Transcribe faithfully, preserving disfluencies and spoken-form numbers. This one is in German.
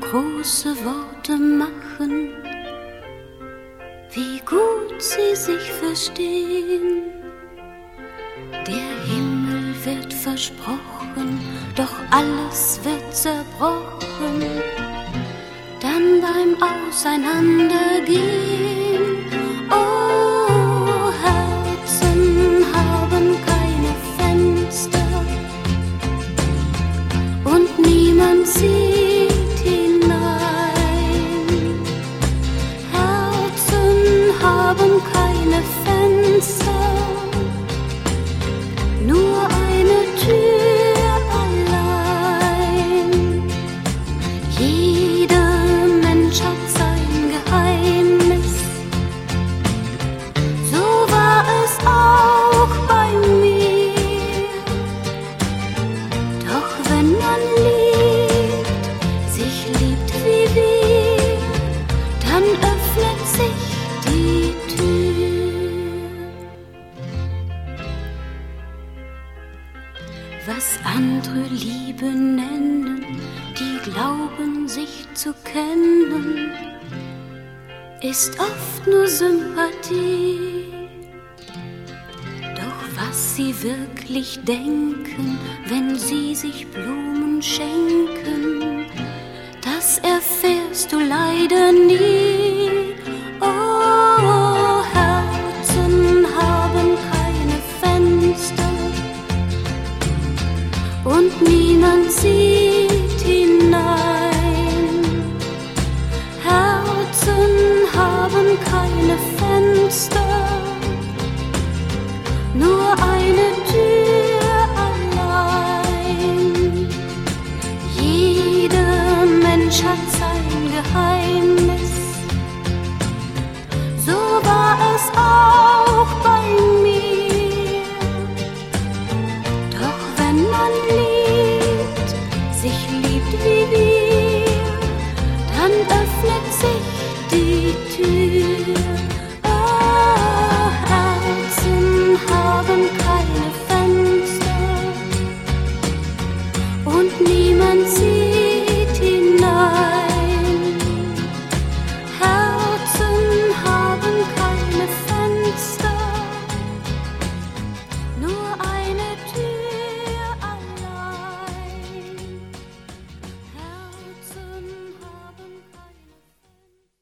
große Worte machen, wie gut sie sich verstehen. Der Himmel wird versprochen, doch alles wird zerbrochen, dann beim Auseinandergehen. Oh, Herzen haben keine Fenster und niemand sieht hinein. Herzen haben keine Fenster, nur eine Tür allein. Jeder Mensch hat sein Geheimnis, so war es auch bei mir. Doch wenn man liebt, sich liebt wie wir, dann öffnet sich die Tür. Was andere Liebe nennen, die glauben sich zu kennen, ist oft nur Sympathie. Doch was sie wirklich denken, wenn sie sich Blumen schenken, das erfährst du leider nie.